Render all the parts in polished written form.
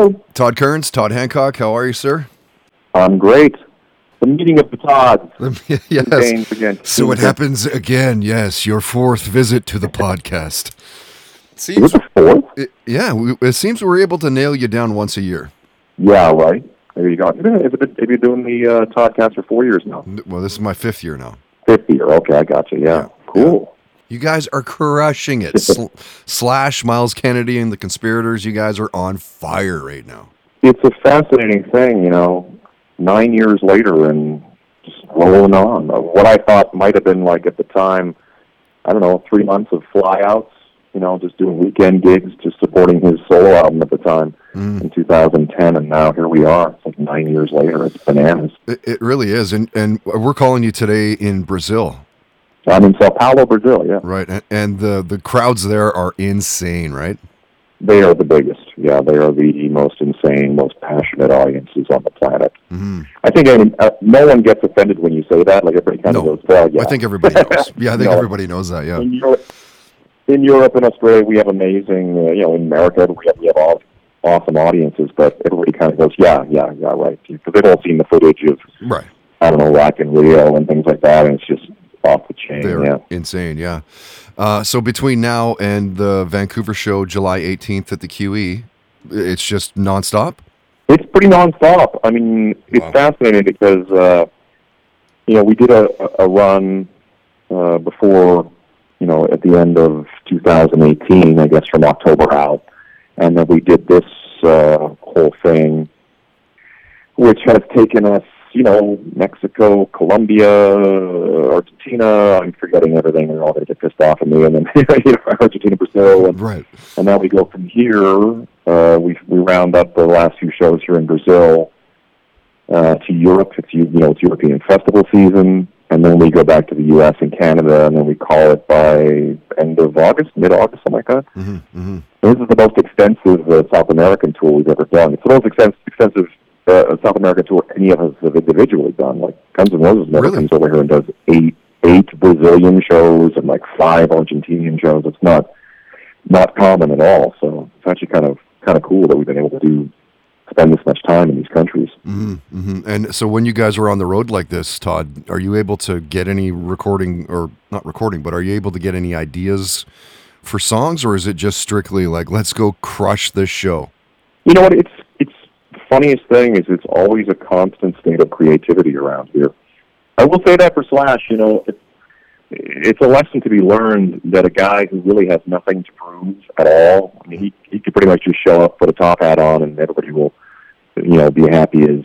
Hello. Todd Kearns, Todd Hancock, how are you, sir? I'm great. The meeting of the Todds. Yes. Again. So it happens again, yes. Your fourth visit to the podcast. Is it the fourth? It seems we're able to nail you down once a year. Yeah, right. There you go. Have you been doing the Toddcast for 4 years now? Well, this is my fifth year now. Fifth year. Okay, I got you. Yeah. Cool. You guys are crushing it. Slash Miles Kennedy and the Conspirators, you guys are on fire right now. It's a fascinating thing, 9 years later and just rolling on. What I thought might have been like at the time, 3 months of flyouts, just doing weekend gigs, just supporting his solo album at the time in 2010, and now here we are. It's like 9 years later. It's bananas. It really is, and we're calling you today in Brazil. I'm in Sao Paulo, Brazil, yeah. Right, and the crowds there are insane, right? They are the biggest. Yeah, they are the most insane, most passionate audiences on the planet. Mm-hmm. I think no one gets offended when you say that. Like everybody kind of goes, well, yeah. I think everybody knows. Yeah, I think everybody knows that, yeah. In Europe and Australia, we have amazing, in America, we have all awesome audiences, but everybody kind of goes, yeah, right. Because they've all seen the footage of, right. Rock in Rio and things like that, and it's just off the chain. They're insane, yeah. So between now and the Vancouver show, July 18th at the QE, it's just nonstop? It's pretty nonstop. I mean, it's fascinating because, we did a run before, at the end of 2018, I guess from October out, and then we did this whole thing, which has taken us, Mexico, Colombia, Argentina. I'm forgetting everything. They're all going to get pissed off at me. And then Argentina, Brazil, and now we go from here. We round up the last few shows here in Brazil to Europe. It's European festival season, and then we go back to the U.S. and Canada, and then we call it by end of August, mid-August, something like that. Mm-hmm, mm-hmm. This is the most extensive South American tour we've ever done. It's the most extensive South American tour any of us have individually done. Like Guns N' Roses never comes over here and does eight Brazilian shows and like 5 Argentinian shows. It's not common at all. So it's actually kind of cool that we've been able to spend this much time in these countries. Mm-hmm, mm-hmm. And so when you guys are on the road like this, Todd, are you able to get any recording, or not recording, but are you able to get any ideas for songs, or is it just strictly like, let's go crush this show? You know what? It's the funniest thing is it's always a constant state of creativity around here. I will say that for Slash, it's a lesson to be learned that a guy who really has nothing to prove at all, I mean, he could pretty much just show up, put a top hat on, and everybody will, be happy as,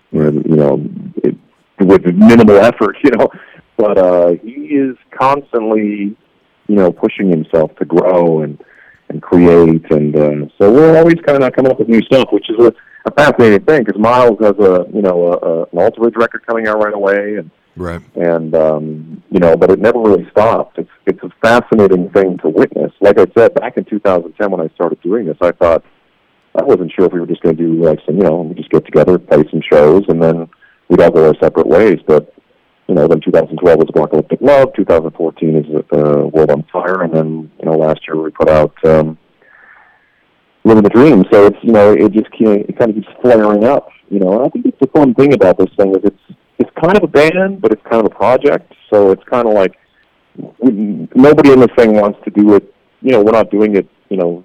with minimal effort, But he is constantly, pushing himself to grow and create, and so we're always kind of coming up with new stuff, which is a fascinating thing, because Miles has an Alter Bridge record coming out right away, and right, and but it never really stopped. It's a fascinating thing to witness. Like I said, back in 2010 when I started doing this, I wasn't sure if we were just going to do like some, we just get together, play some shows, and then we'd all go our separate ways. But then 2012 was Apocalyptic Love, 2014 is World on Fire, and then last year we put out Living the Dream. So it's it kind of keeps flaring up. And I think it's the fun thing about this thing is it's kind of a band, but it's kind of a project. So it's kind of like nobody in this thing wants to do it. We're not doing it,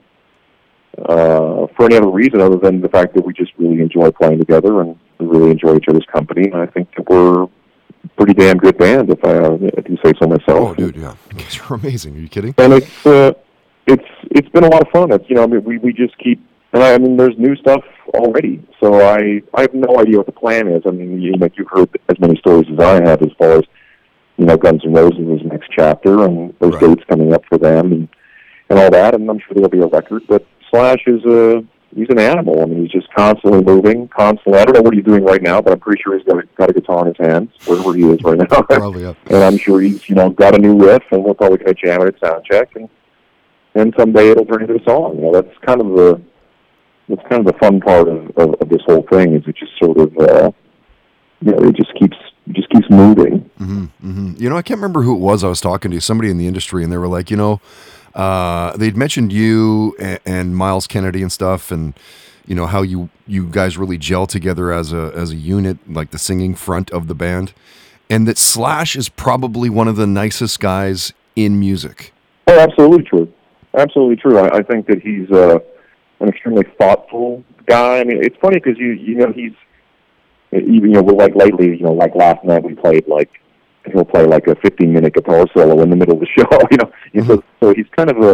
for any other reason other than the fact that we just really enjoy playing together and we really enjoy each other's company. And I think that we're a pretty damn good band, if I do say so myself. Oh, dude, yeah, you're amazing. Are you kidding? And it's been a lot of fun. It's we just keep. And I mean, there's new stuff already, so I have no idea what the plan is. I mean, you've heard as many stories as I have as far as, Guns N' Roses' next chapter and those dates coming up for them and all that, and I'm sure there'll be a record. But Slash is he's an animal. I mean, he's just constantly moving, constantly. I don't know what he's doing right now, but I'm pretty sure he's got a guitar in his hands, wherever he is right now. Probably, yeah. And I'm sure he's, got a new riff, and we're probably going to jam it at soundcheck, and someday it'll turn into a song. That's kind of the fun part of this whole thing is it just sort of it just keeps moving. Mm-hmm, mm-hmm. I can't remember who it was I was talking to, somebody in the industry, and they were like, they'd mentioned you and Miles Kennedy and stuff, and you know, how you guys really gel together as a unit, like the singing front of the band, and that Slash is probably one of the nicest guys in music. Oh, absolutely true. Absolutely true. I think that he's an extremely thoughtful guy. I mean, it's funny because you know he's we're like lately, like last night we played he'll play like a 15-minute guitar solo in the middle of the show. So he's kind of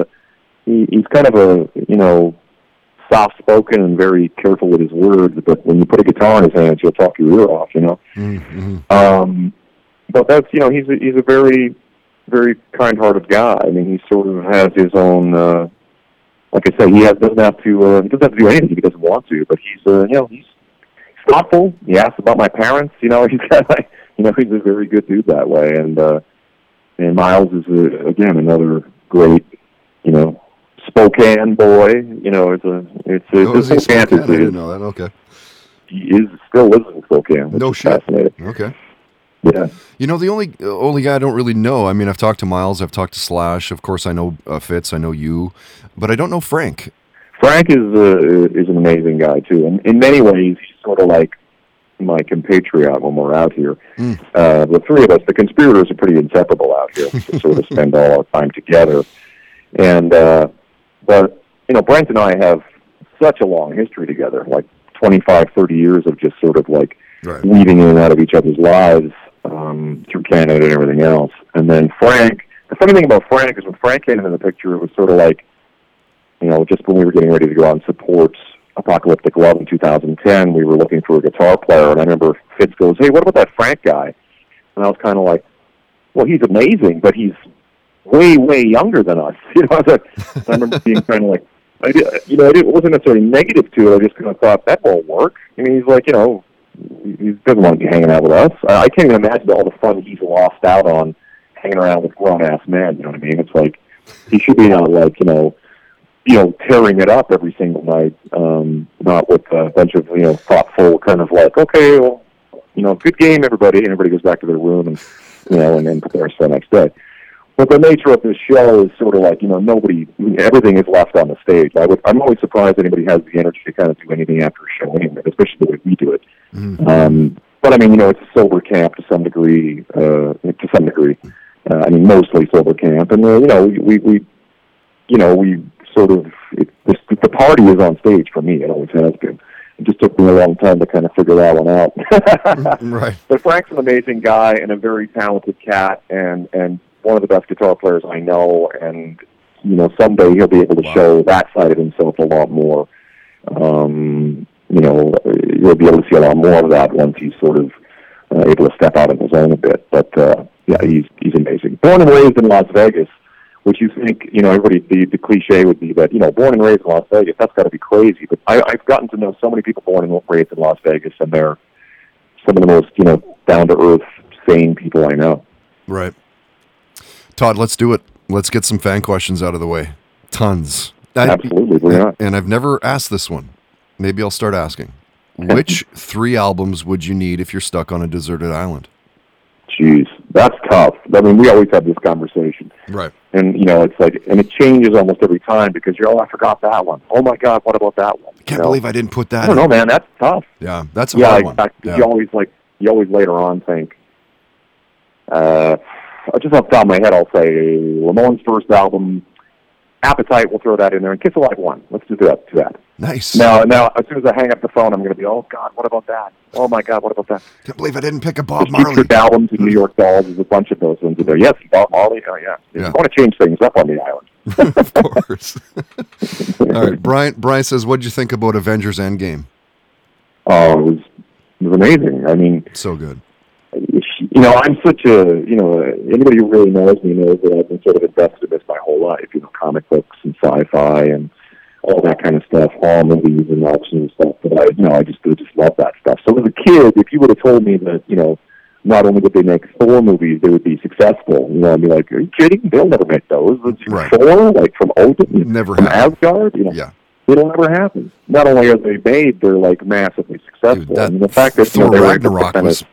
a soft-spoken and very careful with his words. But when you put a guitar in his hands, he'll talk your ear off. Mm-hmm. But that's he's a very, very kind-hearted guy. I mean, he sort of has his own. Like I say, he doesn't have to do anything if he doesn't want to. But he's thoughtful. He asks about my parents. He's got he's a very good dude that way. And Miles is again another great Spokane boy. It's Spokane. I didn't know that. Okay. He still lives in Spokane. No shit. Fascinating. Okay. Yeah. The only guy I don't really know. I mean, I've talked to Miles, I've talked to Slash. Of course, I know Fitz, I know you, but I don't know Frank. Frank is an amazing guy too, and in many ways, he's sort of like my compatriot when we're out here. The three of us, the conspirators, are pretty inseparable out here. We sort of spend all our time together, and but Brent and I have such a long history together, like 25, 30 years of just sort of like weaving in and out of each other's lives. Through Canada and everything else. And then Frank, the funny thing about Frank is when Frank came into the picture, it was sort of like, just when we were getting ready to go out and support Apocalyptic Love in 2010, we were looking for a guitar player, and I remember Fitz goes, "Hey, what about that Frank guy?" And I was kind of like, well, he's amazing, but he's way, way younger than us. I remember being kind of like, it wasn't necessarily negative to it, I just kind of thought, that won't work. I mean, he's like, he doesn't want to be hanging out with us. I can't even imagine all the fun he's lost out on hanging around with grown-ass men, you know what I mean? It's like, he should be out, tearing it up every single night, not with a bunch of, thoughtful kind of like, okay, well, good game, everybody, and everybody goes back to their room and, and then prepares for the next day. But the nature of this show is sort of like, everything is left on the stage. I'm always surprised anybody has the energy to kind of do anything after a show anyway, especially the way we do it. Mm-hmm. But I mean, it's a sober camp to some degree. Mostly sober camp, and we sort of the party is on stage for me. It always has been. It just took me a long time to kind of figure that one out. Right. But Frank's an amazing guy and a very talented cat, and one of the best guitar players I know. And someday he'll be able to show that side of himself a lot more. You'll be able to see a lot more of that once he's sort of able to step out on his own a bit. But he's amazing. Born and raised in Las Vegas, which you think, everybody, the cliche would be that, born and raised in Las Vegas, that's got to be crazy. But I've gotten to know so many people born and raised in Las Vegas, and they're some of the most, down-to-earth, sane people I know. Right. Todd, let's do it. Let's get some fan questions out of the way. Tons. Absolutely. And I've never asked this one. Maybe I'll start asking. Which 3 albums would you need if you're stuck on a deserted island? Jeez, that's tough. I mean, we always have this conversation. Right. And, it's like, and it changes almost every time because I forgot that one. Oh, my God, what about that one? I can't believe I didn't put that I don't know, man. That's tough. Yeah, that's a hard one. Yeah. You always later on think, just off the top of my head, I'll say Ramones' first album, Appetite, we'll throw that in there, and Kiss Alive 1. Let's do that. Nice. Now, as soon as I hang up the phone, I'm going to be, oh, God, what about that? Oh, my God, what about that? Can't believe I didn't pick a Bob Marley. Featured albums in New York Dolls, there's a bunch of those ones in there. Yes, Bob Marley, oh, yeah. You want to change things up on the island. Of course. All right, Brian says, what did you think about Avengers Endgame? Oh, it was amazing. I mean... So good. I'm such anybody who really knows me knows that I've been sort of invested in this my whole life, comic books and sci-fi and all that kind of stuff, horror movies and action and stuff, but I just love that stuff. So as a kid, if you would have told me that, not only would they make Thor movies, they would be successful, I'd be like, are you kidding? They'll never make those. Right. Thor, from Odin, never from Asgard, Yeah. It'll never happen. Not only are they made, they're massively successful. Dude, and the fact that Thor Ragnarok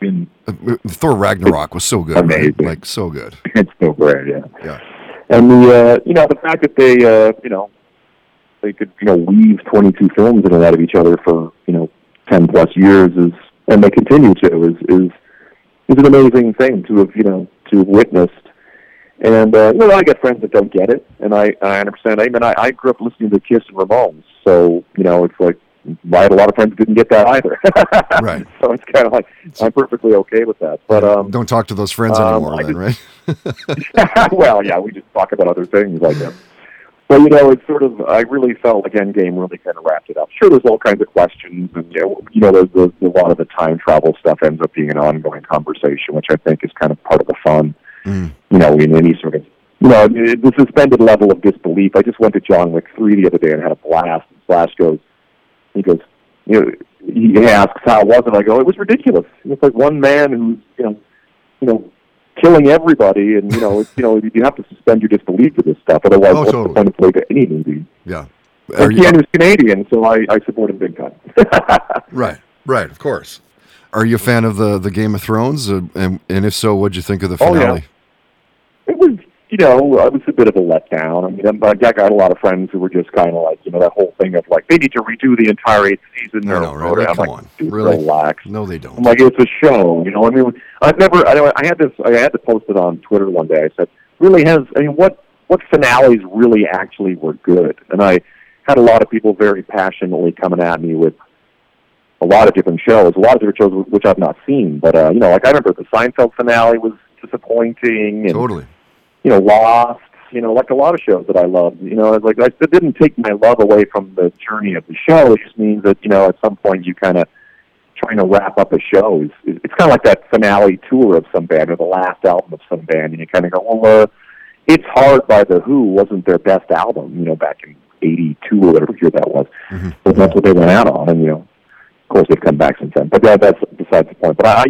was so good. Amazing. Right? So good. It's so great, yeah. Yeah. And the fact that they they could, weave 22 films in and out of each other for, 10 plus years and they continue to is an amazing thing to have, to have witnessed. And, I get friends that don't get it, and I understand. I grew up listening to Kiss and Ramones, so, it's like, I had a lot of friends that didn't get that either. Right. So it's kind of like, I'm perfectly okay with that. But don't talk to those friends anymore then, right? Well, yeah, we just talk about other things like that. But, it's sort of, I really felt like Endgame really kind of wrapped it up. Sure, there's all kinds of questions, and, there's a lot of the time travel stuff ends up being an ongoing conversation, which I think is kind of part of the fun, in any sort of, the suspended level of disbelief. I just went to John Wick 3 the other day and had a blast. And Flash he asks how it was, and I go, it was ridiculous. It's like one man who's, killing everybody, and you have to suspend your disbelief for this stuff. Otherwise, what's the point of playing to any movie? Yeah, Keanu's Canadian, so I support him big time. Right, of course. Are you a fan of the Game of Thrones? And if so, what'd you think of the finale? Oh, yeah. It was, it was a bit of a letdown. I mean, I got a lot of friends who were just kind of like, that whole thing of like, they need to redo the entire 8th season. I know, right? I'm Come on. Really? Relax. No, they don't. I'm like, it's a show, I mean, I had to post it on Twitter one day. I said, what finales really actually were good? And I had a lot of people very passionately coming at me with a lot of different shows, which I've not seen. But, I remember the Seinfeld finale was disappointing. And, totally. Lost, like a lot of shows that I love. It didn't take my love away from the journey of the show. It just means that, at some point you kind of trying to wrap up a show. It's kind of like that finale tour of some band or the last album of some band, and you kind of go, well, It's Hard by The Who wasn't their best album, back in 82 or whatever year that was. Mm-hmm. But that's what they went out on, and, of course they've come back since then. But yeah, that's besides the point. But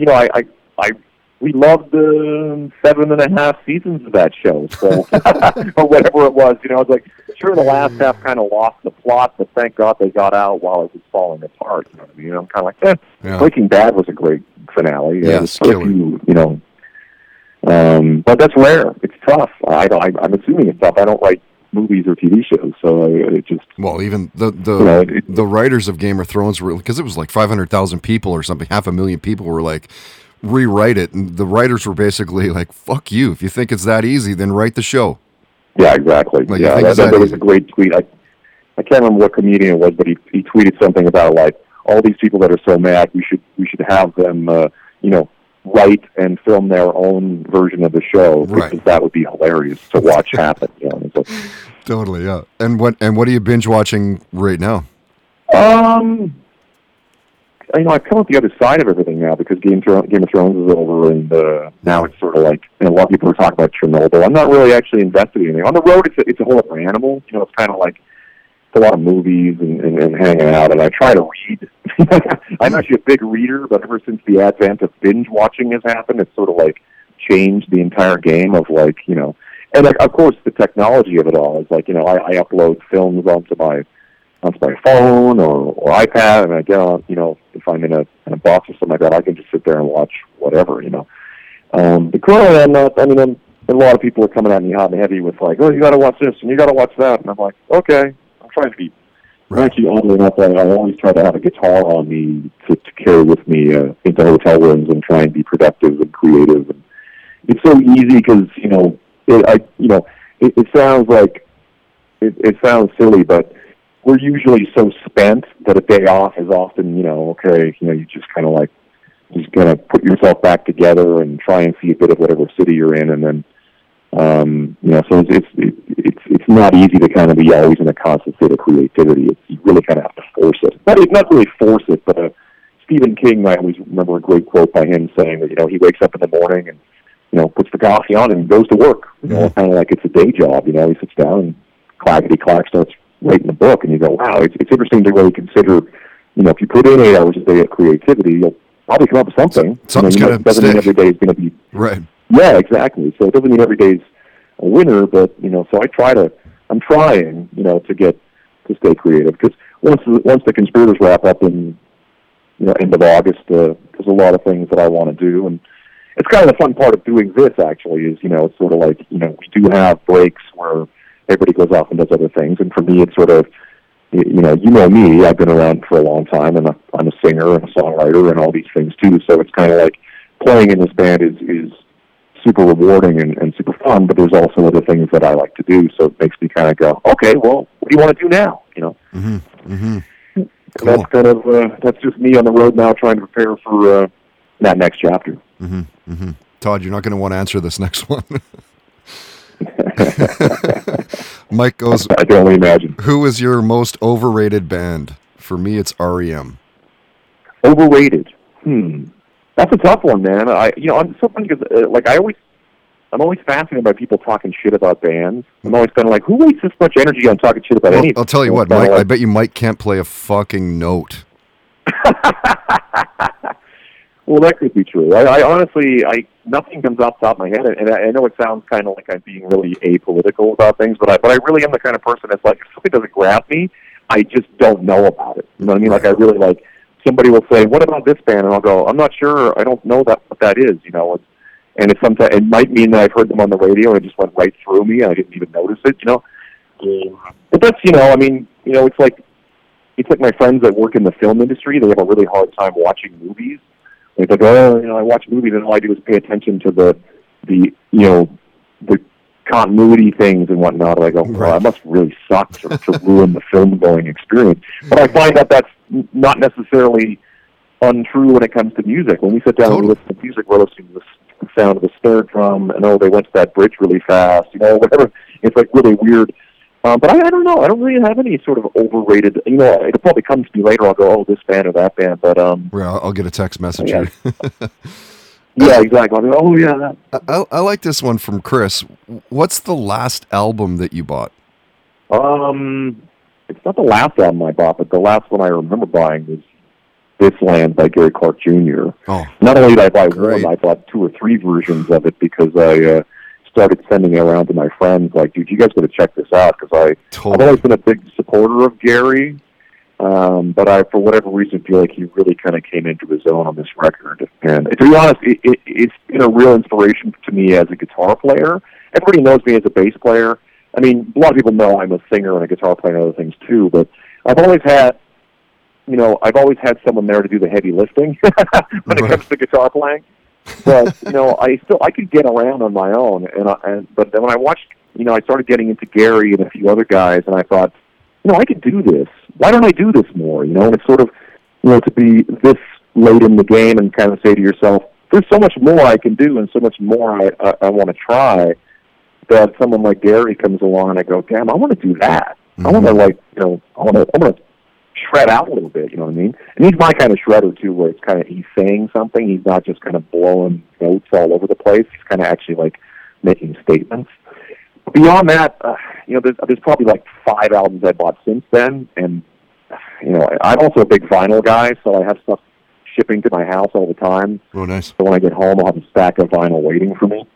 we loved the 7.5 seasons of that show, so or whatever it was. It's like, sure, the last half kind of lost the plot, but thank God they got out while it was falling apart. You know what I mean? I'm kind of like, yeah. Breaking Bad was a great finale. Yes, but that's rare. It's tough. I'm assuming it's tough. I don't write movies or TV shows, so it just... Well, even the writers of Game of Thrones were, because it was like 500,000 people or something, 500,000 people were like, rewrite it, and the writers were basically like, fuck you, if you think it's that easy, then write the show. Yeah, exactly. Like, that was a great tweet. I can't remember what comedian it was, but he tweeted something about like, all these people that are so mad, we should have them write and film their own version of the show, because that would be hilarious to watch happen. So. Totally, yeah. And what are you binge watching right now? I've come up the other side of everything now, because Game of Thrones is over, and now it's sort of like, a lot of people are talking about Chernobyl. I'm not really actually invested in anything. On the road, it's a whole other animal. It's kind of like a lot of movies and hanging out, and I try to read. I'm actually a big reader, but ever since the advent of binge watching has happened, it's sort of like changed the entire game of like, and like, of course the technology of it all is like, I upload films onto my phone or iPad, and I get on, if I'm in a box or something like that, I can just sit there and watch whatever, The currently a lot of people are coming at me hot and heavy with like, oh, you got to watch this and you got to watch that, and I'm like, okay, I'm trying to be. Actually, oddly enough, I always try to have a guitar on me to carry with me into hotel rooms and try and be productive and creative. And it's so easy because it sounds like it sounds silly, but we're usually so spent that a day off is often, you just kind of like, just gonna put yourself back together and try and see a bit of whatever city you're in, and then, so it's not easy to kind of be always in a constant state of creativity. You really kind of have to force it. Not really force it, but Stephen King, I always remember a great quote by him saying that, he wakes up in the morning and, puts the coffee on and goes to work, kind of like it's a day job, he sits down and clackety-clack starts writing a book, and you go, wow, it's interesting to really consider, if you put in 8 hours a day of creativity, you'll probably come up with something. Something's going to doesn't mean every day is going to be... Right. Yeah, exactly. So it doesn't mean every day's a winner, but, so I'm trying, to stay creative, because once the Conspirators wrap up in, end of August, there's a lot of things that I want to do, and it's kind of the fun part of doing this, actually, is, it's sort of like, we do have breaks where everybody goes off and does other things, and for me, it's sort of, you know me. I've been around for a long time, and I'm a singer and a songwriter and all these things too. So it's kind of like playing in this band is super rewarding and super fun. But there's also other things that I like to do. So it makes me kind of go, okay, well, what do you want to do now? You know. Mm-hmm. Mm-hmm. Cool. That's kind of that's just me on the road now, trying to prepare for that next chapter. Mm-hmm. Mm-hmm. Todd, you're not going to want to answer this next one. Mike goes, I can only imagine. Who is your most overrated band? For me, it's REM. Overrated? That's a tough one, man. I'm so funny because I'm always fascinated by people talking shit about bands. I'm always kind of like, who wastes this much energy on talking shit about anything? I'll tell you what, Mike, I bet you Mike can't play a fucking note. Well, that could be true. I honestly, nothing comes off the top of my head, and I know it sounds kind of like I'm being really apolitical about things, but I really am the kind of person that's like, if something doesn't grab me, I just don't know about it. You know what I mean? Like, I really like, somebody will say, what about this band? And I'll go, I'm not sure. I don't know what that is, you know. And it might mean that I've heard them on the radio and it just went right through me and I didn't even notice it, you know. But that's, it's like my friends that work in the film industry. They have a really hard time watching movies. It's like, I watch movies and all I do is pay attention to the continuity things and whatnot. And I go, well, that must really suck to ruin the film-going experience. But I find that that's not necessarily untrue when it comes to music. When we sit down and listen to music, we're listening to the sound of the snare drum, and they went to that bridge really fast, whatever. It's like really weird. But I don't know. I don't really have any sort of overrated. It'll probably come to me later. I'll go, this band or that band. But I'll get a text message. Yeah, yeah, exactly. I'll go, that. I like this one from Chris. What's the last album that you bought? It's not the last album I bought, but the last one I remember buying was This Land by Gary Clark Jr. Oh, not only did I buy one, I bought 2 or 3 versions of it because I started sending it around to my friends, like, dude, you guys got to check this out, because I've always been a big supporter of Gary, but I, for whatever reason, feel like he really kind of came into his own on this record. And to be honest, it's been a real inspiration to me as a guitar player. Everybody knows me as a bass player. I mean, a lot of people know I'm a singer and a guitar player and other things too, but I've always had someone there to do the heavy lifting when it comes to guitar playing. But I could get around on my own, but then when I watched, I started getting into Gary and a few other guys, and I thought, I could do this. Why don't I do this more? And it's sort of, to be this late in the game and kind of say to yourself, there's so much more I can do and so much more I want to try, that someone like Gary comes along and I go, damn, I want to do that. Mm-hmm. I want to I want to shred out a little bit, you know what I mean? And he's my kind of shredder too, where it's kind of, he's saying something, he's not just kind of blowing notes all over the place, he's kind of actually like making statements. Beyond that, there's probably like 5 albums I bought since then, and I'm also a big vinyl guy, so I have stuff shipping to my house all the time. Oh, nice. So when I get home, I'll have a stack of vinyl waiting for me.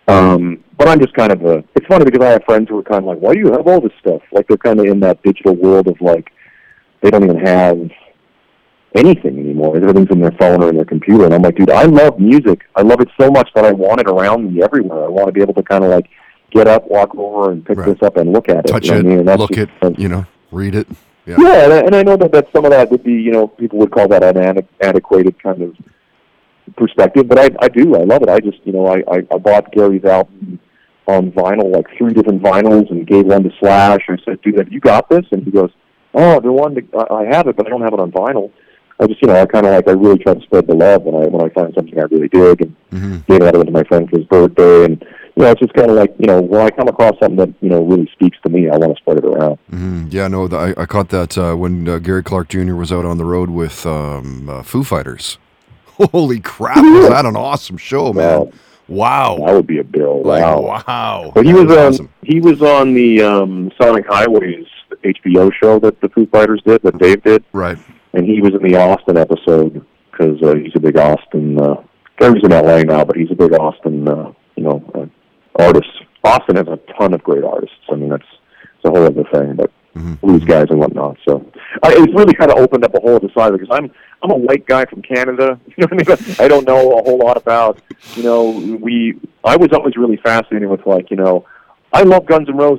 But I'm just kind of it's funny because I have friends who are kind of like, why do you have all this stuff? Like, they're kind of in that digital world of like, they don't even have anything anymore. Everything's in their phone or in their computer. And I'm like, dude, I love music. I love it so much that I want it around me everywhere. I want to be able to kind of like get up, walk over, and pick this up and look at it. Touch it, look it, read it. Yeah, and I know that some of that would be, people would call that an antiquated kind of perspective, but I do. I love it. I just, I bought Gary's album on vinyl, like 3 different vinyls, and gave one to Slash. I said, dude, have you got this? And he goes, oh, I have it, but I don't have it on vinyl. I just, I really try to spread the love when I find something I really dig, and gave that to my friend for his birthday, and it's just kind of like, when I come across something that really speaks to me, I want to spread it around. Mm-hmm. Yeah, no, I caught that when Gary Clark Jr. was out on the road with Foo Fighters. Holy crap! Was that an awesome show, man? Wow, that would be a bill. Wow. But he was awesome. He was on the Sonic Highways HBO show that the Foo Fighters did, that Dave did. Right. And he was in the Austin episode because he's a big Austin. Gary's in LA now, but he's a big Austin, artist. Austin has a ton of great artists. I mean, that's a whole other thing, but blues guys and whatnot. So it's really kind of opened up a whole other side because I'm a white guy from Canada. You know what I mean? I don't know a whole lot about. I was always really fascinated with I love Guns N' Roses.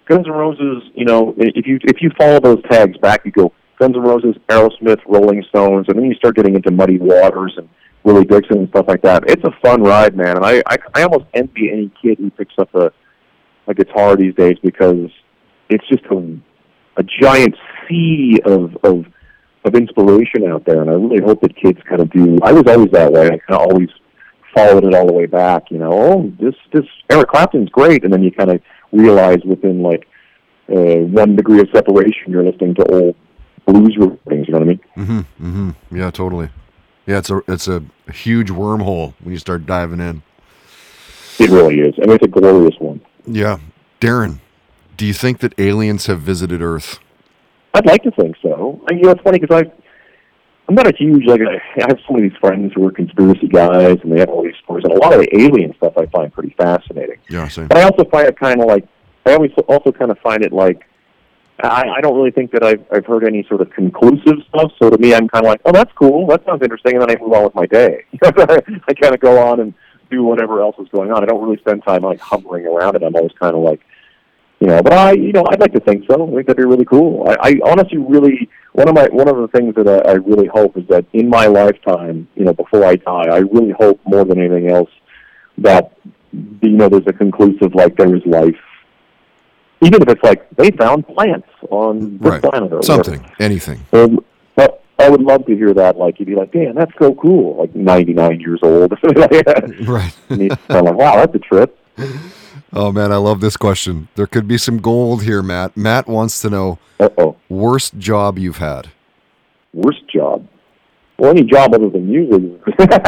Guns N' Roses, you know, if you follow those tags back, you go Guns N' Roses, Aerosmith, Rolling Stones, and then you start getting into Muddy Waters and Willie Dixon and stuff like that. It's a fun ride, man, and I almost envy any kid who picks up a guitar these days, because it's just a giant sea of inspiration out there, and I really hope that kids kind of do. I was always that way. I kind of always followed it all the way back, you know. Oh, this Eric Clapton's great, and then you kind of realize within like 1 degree of separation you're listening to old blues recordings. You know what I mean? Yeah, totally. Yeah, it's a huge wormhole when you start diving in. It really is. I mean, it's a glorious one. Yeah. Darren, do you think that aliens have visited Earth? I'd like to think so. You know, it's funny because I'm not a huge, like, I have some of these friends who are conspiracy guys, and they have all these stories, and a lot of the alien stuff I find pretty fascinating. Yeah, same. But I also find it kind of like, I always also kind of find it like, I don't really think that I've heard any sort of conclusive stuff, so to me I'm kind of like, oh, that's cool, that sounds interesting, and then I move on with my day. I kind of go on and do whatever else is going on. I don't really spend time like hovering around it. I'm always kind of like, you know, but I'd like to think so. I think that'd be really cool. I honestly really, one of the things that I really hope is that in my lifetime, you know, before I die, I really hope more than anything else that, you know, there's a conclusive, like, there is life. Even if it's like they found plants on this planet or something, whatever. Anything. But I would love to hear that. Like, you'd be like, "Damn, that's so cool!" Like 99 years old, right? And you're kind of like, "Wow, that's a trip." Oh man, I love this question. There could be some gold here, Matt. Matt wants to know, worst job you've had. Worst job? Well, any job other than music.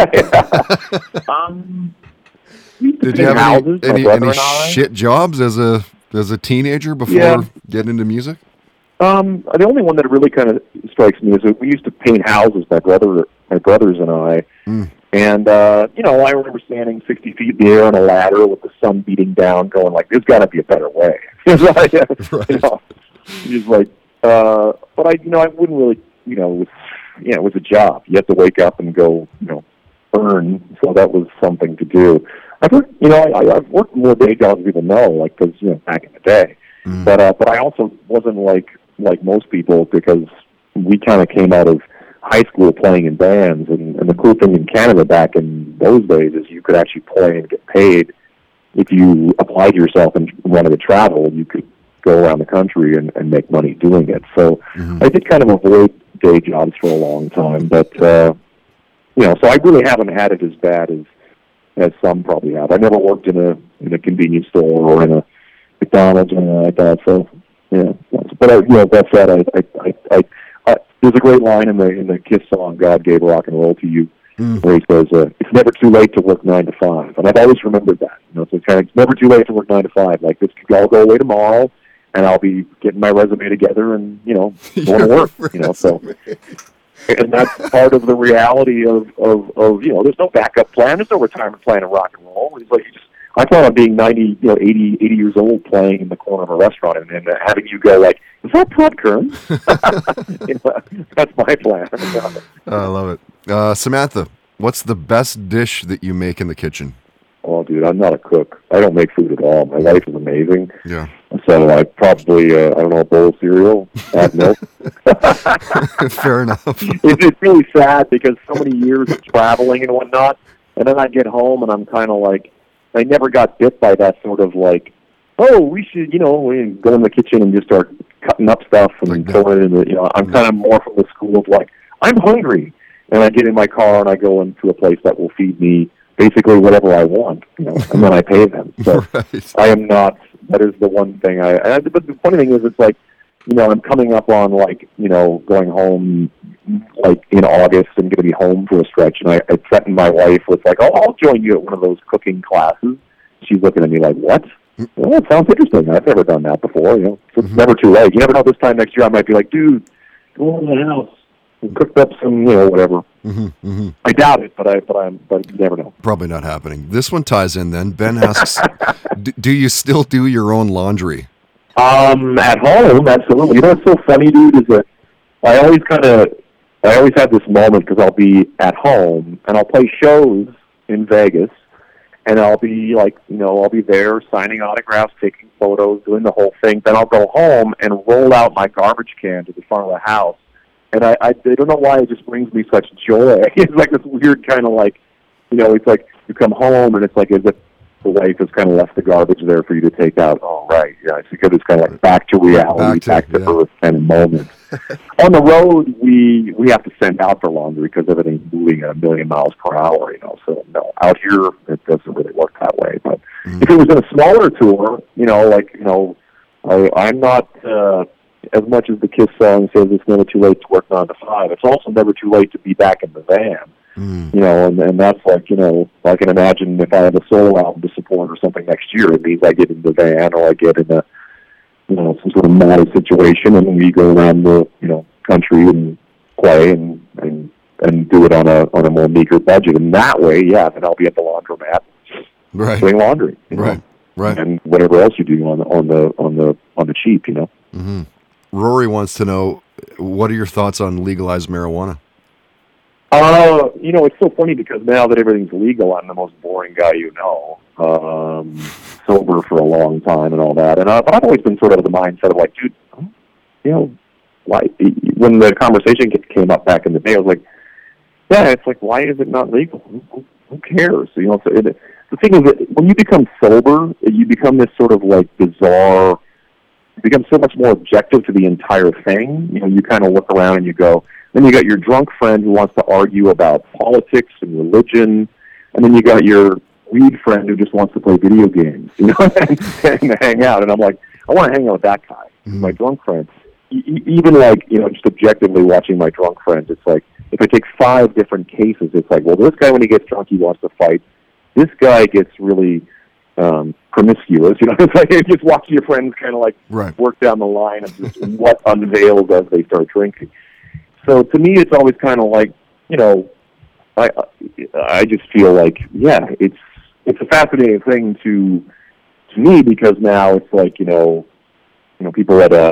Did you have any shit jobs as a teenager before getting into music? The only one that really kind of strikes me is that we used to paint houses, my brothers and I. And, you know, I remember standing 60 feet in the air on a ladder with the sun beating down, going like, there's got to be a better way. Right. You know, just like, but I wouldn't really, you know, it was a job. You had to wake up and go, you know, earn. So that was something to do. I've worked more day jobs than people know, like, because, you know, back in the day. But I also wasn't like most people, because we kind of came out of high school playing in bands, and the cool thing in Canada back in those days is you could actually play and get paid. If you applied yourself and wanted to travel, you could go around the country and make money doing it. So I did kind of avoid day jobs for a long time, but you know, so I really haven't had it as bad as some probably have. I never worked in a convenience store or in a McDonald's or anything like that. So yeah, but you know, that said, I there's a great line in the Kiss song "God Gave Rock and Roll to You," where he says, "It's never too late to work 9 to 5," and I've always remembered that. You know, so it's never too late to work 9 to 5. Like, this could all go away tomorrow, and I'll be getting my resume together and, you know, going to work. You know, so. And that's part of the reality of you know, there's no backup plan, there's no retirement plan in rock and roll. It's like I thought on being 90, you know, 80 years old playing in the corner of a restaurant and having you go like, "Is that Todd Kern?" You know, that's my plan. I love it. Samantha, what's the best dish that you make in the kitchen? Oh, dude, I'm not a cook. I don't make food at all. My wife is amazing. Yeah. So I probably, I don't know, a bowl of cereal, add milk. Fair enough. It's really sad because so many years of traveling and whatnot, and then I get home and I'm kind of like, I never got bit by that sort of like, oh, we should, you know, we go in the kitchen and just start cutting up stuff and like throwing it in the, you know, I'm kind of more from the school of like, I'm hungry. And I get in my car and I go into a place that will feed me basically whatever I want, you know, and then I pay them. So right. I am not, that is the one thing but the funny thing is, it's like, you know, I'm coming up on like, you know, going home like in August and going to be home for a stretch, and I threatened my wife with like, "Oh, I'll join you at one of those cooking classes." She's looking at me like, "What?" Well, it sounds interesting. I've never done that before, you know. So it's never too late. You never know, this time next year I might be like, "Dude, go over to the house and cook up some, you know, whatever." I doubt it, but you never know. Probably not happening. This one ties in then. Ben asks, do you still do your own laundry? At home, absolutely. You know what's so funny, dude, is that I always have this moment because I'll be at home and I'll play shows in Vegas, and I'll be like, I'll be there signing autographs, taking photos, doing the whole thing. Then I'll go home and roll out my garbage can to the front of the house. And I don't know why it just brings me such joy. It's like this weird kind of like, it's like you come home and it's like as if the wife has kind of left the garbage there for you to take out. Oh, right. Yeah, it's because it's kind of like back to reality, back to earth kind of moment. On the road, we have to send out for laundry because everything's moving at 1,000,000 miles per hour, So, no, out here, it doesn't really work that way. But if it was in a smaller tour, I'm not, as much as the Kiss song says it's never too late to work 9 to 5, it's also never too late to be back in the van. And that's like, I can imagine if I have a solo album to support or something next year, it means I get in the van or I get in a, some sort of mad situation and we go around the, country and play and do it on a more meager budget. And that way, then I'll be at the laundromat doing laundry. Right. And whatever else you do on the cheap, Mm-hmm. Rory wants to know, what are your thoughts on legalized marijuana? It's so funny because now that everything's legal, I'm the most boring guy sober for a long time and all that. But I've always been sort of the mindset of like, dude, why? When the conversation came up back in the day, I was like, it's like, why is it not legal? Who cares? So, the thing is that when you become sober, you become this sort of like bizarre. You become so much more objective to the entire thing. You kind of look around and you go. Then you got your drunk friend who wants to argue about politics and religion, and then you got your weed friend who just wants to play video games, and hang out. And I'm like, I want to hang out with that guy, my drunk friend. Even like, just objectively watching my drunk friends, it's like, if I take 5 different cases, it's like, well, this guy, when he gets drunk, he wants to fight. This guy gets really promiscuous, It's like you just watch your friends kind of like work down the line of just what unveils as they start drinking. So to me, it's always kind of like, I just feel like, it's a fascinating thing to me because now it's like, people at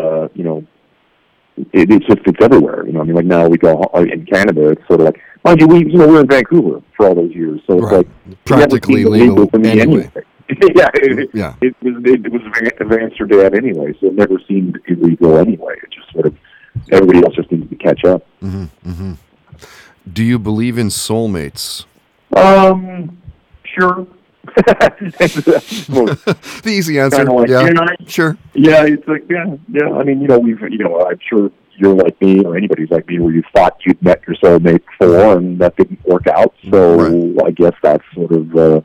it's everywhere. Like now we go in Canada, it's sort of like, mind you, we're in Vancouver for all those years, so it's like practically legal to me anyway. It was Amsterdam anyway, so it never seemed illegal anyway. It just sort of everybody else just needs to catch up. Mm-hmm, mm-hmm. Do you believe in soulmates? Sure. The easy answer. Like, sure. Yeah, it's like yeah. I mean, I'm sure you're like me or anybody's like me where you thought you'd met your soulmate before and that didn't work out. So I guess that's sort of.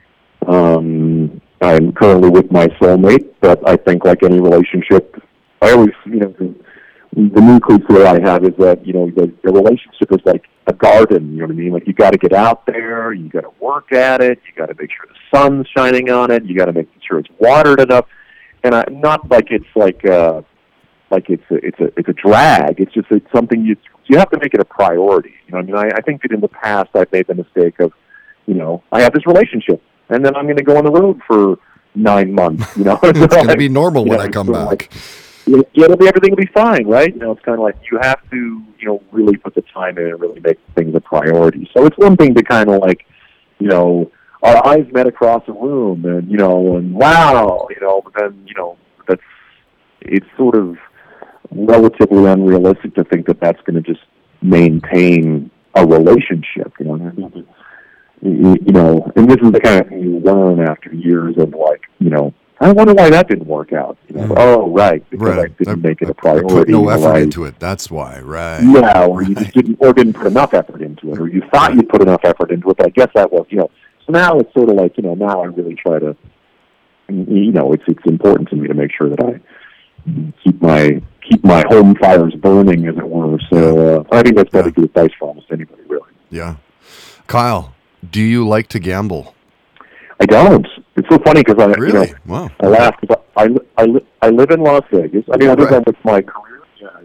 I'm currently with my soulmate, but I think like any relationship, I always, the new cliche I have is that, the relationship is like a garden, you know what I mean? Like, you got to get out there, you got to work at it, you got to make sure the sun's shining on it, you got to make sure it's watered enough, and not like it's it's a drag. It's just it's something you have to make it a priority. I think that in the past I've made the mistake of, I have this relationship, and then I'm going to go on the road for 9 months. It's going to be normal when I come back. Like, everything will be fine, right? It's kind of like you have to, really put the time in and really make things a priority. So it's one thing to kind of like, our eyes met across a room, and and wow, but then it's sort of relatively unrealistic to think that that's going to just maintain a relationship. And this is the kind of thing you learn after years of like, I wonder why that didn't work out. Oh, right, because I didn't make it a priority. Put no effort into it. That's why, right? Yeah, or you just didn't put enough effort into it, or you thought you put enough effort into it, but I guess that was, So now it's sort of like, now I really try to, it's important to me to make sure that I keep my home fires burning, as it were. So I think that's better good advice for almost anybody, really. Yeah. Kyle, do you like to gamble? I don't. It's so funny because Wow. I laugh because I live in Las Vegas. I mean, other than with my career,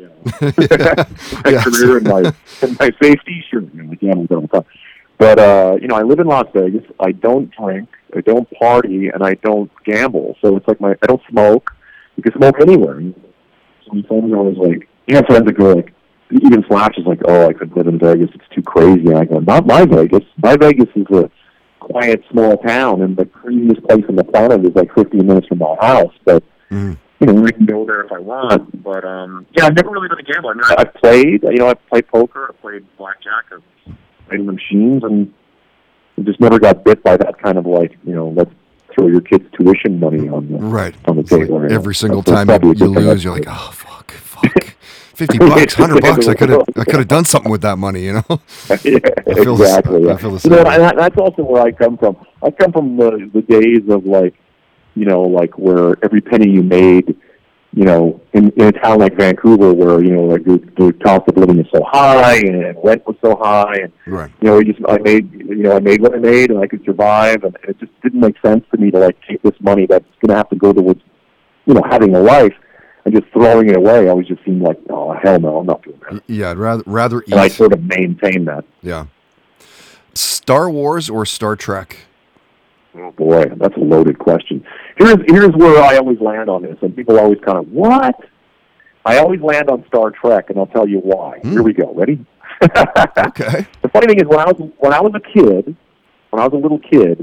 my career and my safety, sure, I gamble all the time. But I live in Las Vegas. I don't drink, I don't party, and I don't gamble. So it's like I don't smoke. You can smoke anywhere. So my friends are always like, friends that go like, even Slash is like, oh, I could live in Vegas. It's too crazy. And I go, not my Vegas. My Vegas is a quiet small town, and the creamiest place on the planet is like 15 minutes from my house. But you know, I can go there if I want. But yeah, I've never really been a gambler. I mean, I've played. You know, I've played poker. I've played blackjack. I've played in the machines, and I just never got bit by that kind of like, you know, let's throw your kids' tuition money on the table. Like every single time you lose, you're like, oh fuck. $50, $100. I could have done something with that money, you know. Yeah, exactly. I feel the same. You know, and that's also where I come from. I come from the days of like, you know, like where every penny you made, you know, in a town like Vancouver, where, you know, like the cost of living is so high and rent was so high, and right. you know, I made what I made, and I could survive, and it just didn't make sense to me to like take this money that's going to have to go towards, you know, having a life. And just throwing it away always just seemed like, oh, hell no, I'm not doing that. Yeah, I'd rather eat. And I sort of maintain that. Yeah. Star Wars or Star Trek? Oh, boy, that's a loaded question. Here's where I always land on this, and people always kind of, what? I always land on Star Trek, and I'll tell you why. Here we go. Ready? Okay. The funny thing is, when I was a little kid,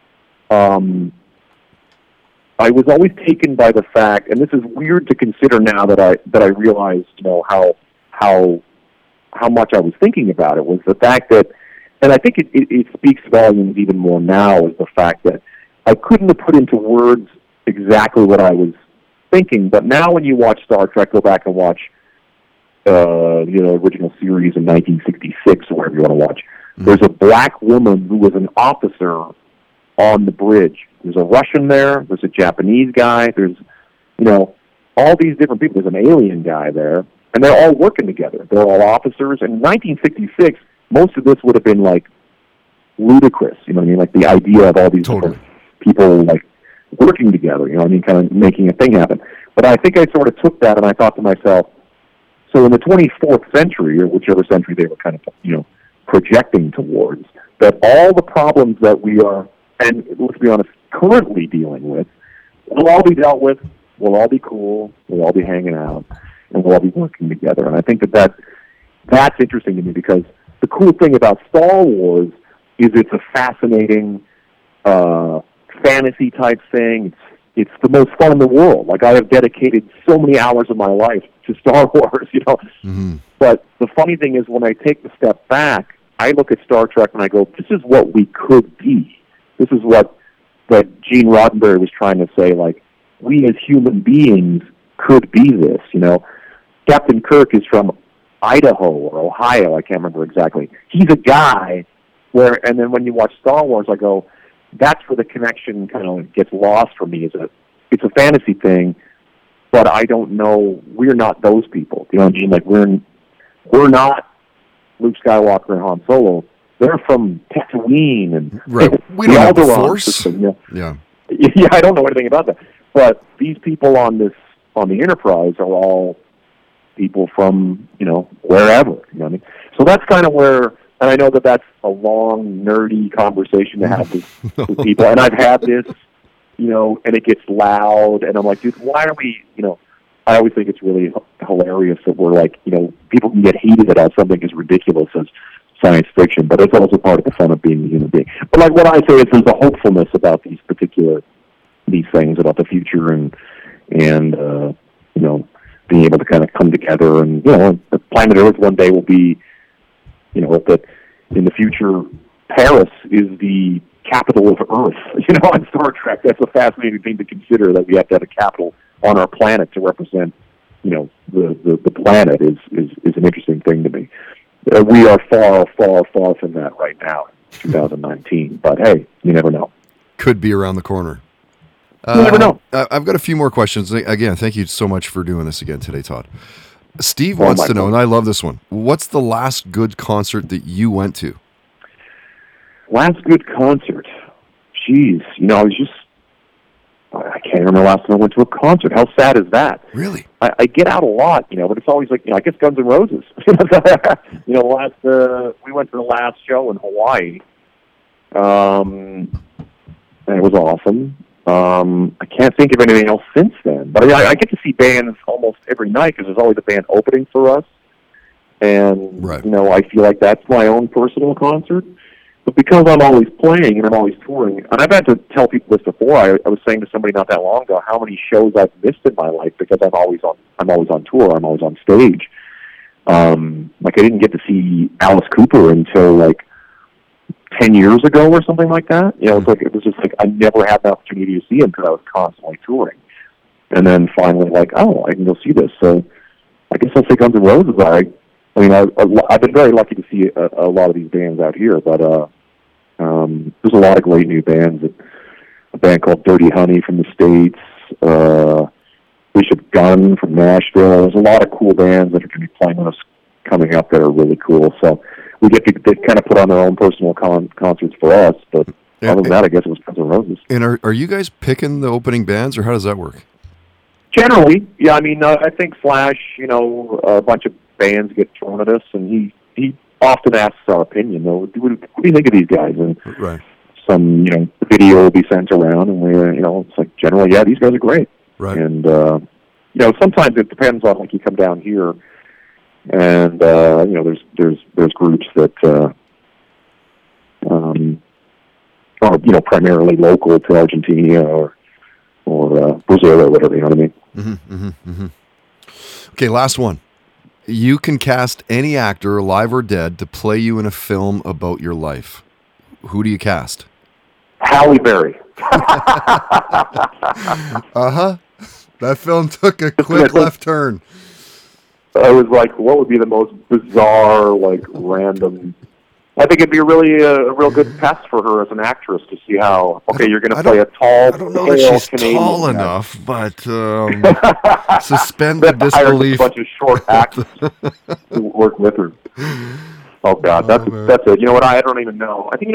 I was always taken by the fact, and this is weird to consider now that I realized, you know, how much I was thinking about it, was the fact that, and I think it speaks volumes even more now, is the fact that I couldn't have put into words exactly what I was thinking, but now when you watch Star Trek, go back and watch, you know, original series in 1966 or whatever you want to watch, there's a black woman who was an officer on the bridge. There's a Russian there. There's a Japanese guy. There's, you know, all these different people. There's an alien guy there, and they're all working together. They're all officers. And in 1966, most of this would have been like ludicrous. You know what I mean? Like the idea of all these different people like working together. You know what I mean? Kind of making a thing happen. But I think I sort of took that and I thought to myself, so in the 24th century, or whichever century they were kind of, you know, projecting towards, that all the problems that we are, and let's be honest, currently dealing with, will all be dealt with, we'll all be cool, we'll all be hanging out, and we'll all be working together. And I think that's interesting to me, because the cool thing about Star Wars is it's a fascinating fantasy-type thing. It's the most fun in the world. Like, I have dedicated so many hours of my life to Star Wars, you know. Mm-hmm. But the funny thing is, when I take the step back, I look at Star Trek and I go, this is what we could be. This is what Gene Roddenberry was trying to say, like, we as human beings could be this, you know. Captain Kirk is from Idaho or Ohio, I can't remember exactly. He's a guy where, and then when you watch Star Wars, I go, that's where the connection kind of gets lost for me. It's a fantasy thing, but I don't know, we're not those people. You know what I mean? Like, we're not Luke Skywalker and Han Solo. They're from Tatooine and right. We don't have the Force. System, yeah. Yeah, I don't know anything about that. But these people on the Enterprise are all people from, you know, wherever. You know what I mean? So that's kind of where, and I know that that's a long, nerdy conversation to have with people. And I've had this, you know, and it gets loud, and I'm like, dude, why are we, you know, I always think it's really hilarious that we're like, you know, people can get heated about something as ridiculous as science fiction, but it's also part of the fun of being a human being. But like what I say is there's a hopefulness about these things, about the future and you know, being able to kind of come together, and, you know, the planet Earth one day will be, you know, that in the future Paris is the capital of Earth, you know, on Star Trek. That's a fascinating thing to consider, that we have to have a capital on our planet to represent, you know, the planet is an interesting thing to me. We are far, far, far from that right now, 2019. But hey, you never know. Could be around the corner. You never know. I've got a few more questions. Again, thank you so much for doing this again today, Todd. Steve wants to know, and I love this one, what's the last good concert that you went to? Last good concert? Jeez, you know, I can't remember the last time I went to a concert. How sad is that? Really? I get out a lot, you know, but it's always like, you know, I guess Guns N' Roses. You know, we went to the last show in Hawaii, and it was awesome. I can't think of anything else since then. But I get to see bands almost every night, because there's always a band opening for us. And, right. You know, I feel like that's my own personal concert. But because I'm always playing and I'm always touring, and I've had to tell people this before. I was saying to somebody not that long ago how many shows I've missed in my life because I'm always on tour. I'm always on stage. Like I didn't get to see Alice Cooper until like 10 years ago or something like that. You know, it was just like I never had the opportunity to see him because I was constantly touring. And then finally, like, oh, I can go see this. So I guess I'll say Guns N' Roses. I mean, I've been very lucky to see a lot of these bands out here, but there's a lot of great new bands. A band called Dirty Honey from the States, Bishop Gunn from Nashville. There's a lot of cool bands that are going to be playing with us coming up that are really cool. So we get to they kind of put on their own personal concerts for us, but other than that, I guess it was Guns N' Roses. And are you guys picking the opening bands, or how does that work? Generally, yeah. I mean, I think Slash, a bunch of bands get thrown at us, and he often asks our opinion. Though, what do you think of these guys? And right. Some video will be sent around, and we it's like generally, yeah, these guys are great. Right. And sometimes it depends on like you come down here, and there's groups that are primarily local to Argentina or Brazil or whatever. You know what I mean? Mm-hmm, mm-hmm, mm-hmm. Okay, last one. You can cast any actor, alive or dead, to play you in a film about your life. Who do you cast? Halle Berry. That film took a quick left turn. I was like, what would be the most bizarre, like, random... I think it'd be really a real good test for her as an actress to see how, you're going to play a tall, I don't know that she's Canadian tall guy. enough, but suspend the disbelief. Hire a bunch of short actors to work with her. Oh, God, that's it. You know what? I don't even know. I think,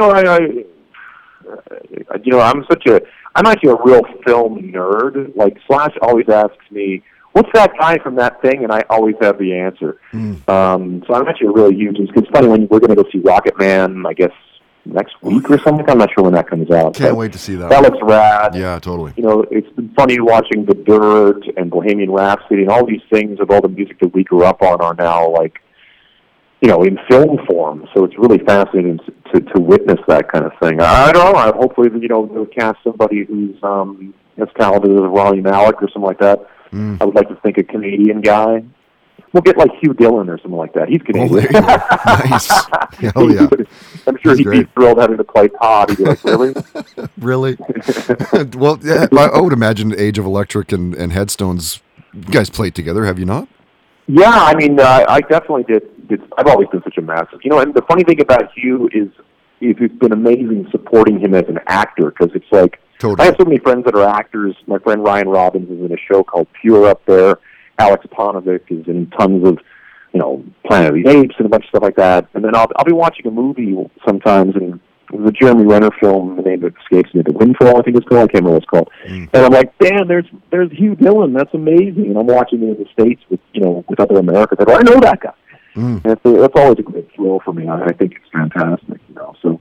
I'm actually a real film nerd. Like, Slash always asks me, what's that guy from that thing? And I always have the answer. So I'm actually a really huge... It's funny, when we're going to go see Rocket Man, I guess, next week or something. I'm not sure when that comes out. Can't wait to see that. That looks rad. Yeah, totally. It's been funny watching The Dirt and Bohemian Rhapsody and all these things of all the music that we grew up on are now, like, in film form. So it's really fascinating to witness that kind of thing. I don't know. Hopefully, they'll cast somebody who's as talented as Rami Malek or something like that. I would like to think a Canadian guy. We'll get like Hugh Dillon or something like that. He's Canadian. Nice. Hell yeah. I'm sure he'd be thrilled having to play Todd. He'd be like, really? Really? Well, yeah, I would imagine Age of Electric and Headstones, you guys played together, have you not? Yeah, I mean, I definitely did. I've always been such a massive... and the funny thing about Hugh is it's been amazing supporting him as an actor, because it's like... Totally. I have so many friends that are actors. My friend Ryan Robbins is in a show called Pure up there. Alex Ponovic is in tons of, Planet of the Apes and a bunch of stuff like that. And then I'll be watching a movie sometimes, and it was a Jeremy Renner film. The name escapes me. The Windfall, I think it's called. I can't remember what it's called. And I'm like, damn, there's Hugh Dillon. That's amazing. And I'm watching it in the States with other Americans. I know that guy. And it's always a great thrill for me. I think it's fantastic. So.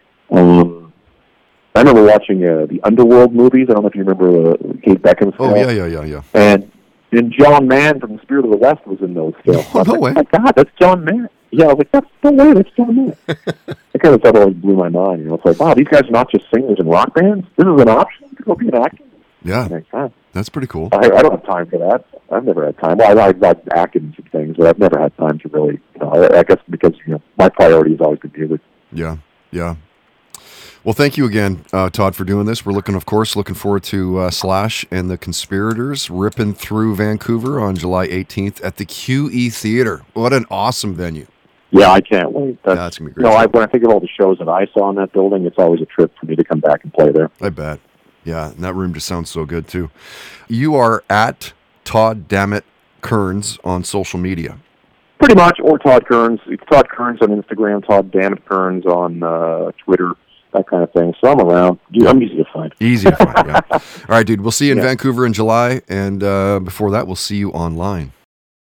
I remember watching the Underworld movies. I don't know if you remember Kate Beckinsale. Oh, yeah. And John Mann from The Spirit of the West was in those films. Oh, no way. Oh, my God, that's John Mann. Yeah, I was like, that's John Mann. I kind of thought it always blew my mind. It's like, wow, these guys are not just singers in rock bands? This is an option to go be an actor? Yeah, like, that's pretty cool. I don't have time for that. I've never had time. Well, I've acted in some things, but I've never had time to really, I guess because, my priority has always been music. Yeah. Well, thank you again, Todd, for doing this. We're looking forward to Slash and the Conspirators ripping through Vancouver on July 18th at the QE Theater. What an awesome venue. Yeah, I can't wait. That's going to be great. When I think of all the shows that I saw in that building, it's always a trip for me to come back and play there. I bet. Yeah, and that room just sounds so good, too. You are at Todd Dammit Kearns on social media. Pretty much, or Todd Kearns. It's Todd Kearns on Instagram, Todd Dammit Kearns on Twitter, that kind of thing. So I'm around. I'm easy to find. Easy to find, yeah. All right, dude. We'll see you in Vancouver in July, and before that, we'll see you online.